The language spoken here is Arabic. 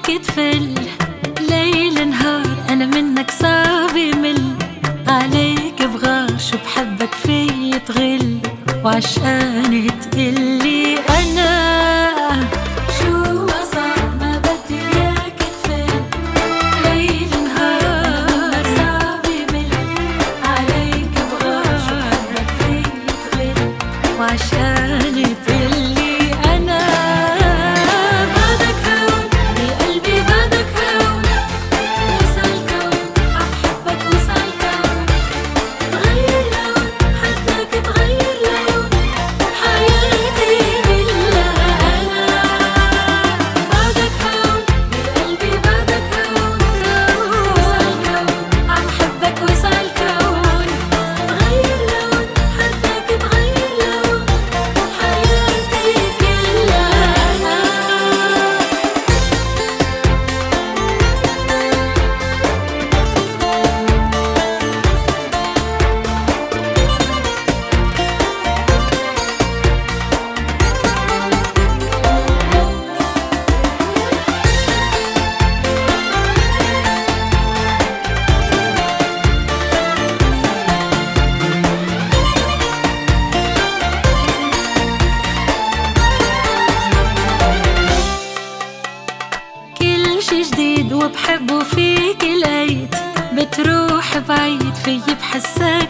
فيك تفل ليل نهار، أنا منك صعب يمل. عليك بغاش وبحبك في تغل، وعشقاني تقلي أنا شو صار ما بدي إياك تفل ليل نهار، صعب يمل. عليك بغاش وبحبك في تغل، وعشقاني تقلي أنا بعدك هون بقلبي، بعدك هون وصل الكون، عم حبك وصل الكون. تغير لون حدك تغير لون، حياتي كلها أنا بعدك هون بقلبي، بعدك هون وصل الكون، عم حبك وصل الكون. تغير لون حدك تغير لون، حياتي كلها أنا. كل شي جديد وبحبه فيك لقيت، بتروح بعيد في بحسك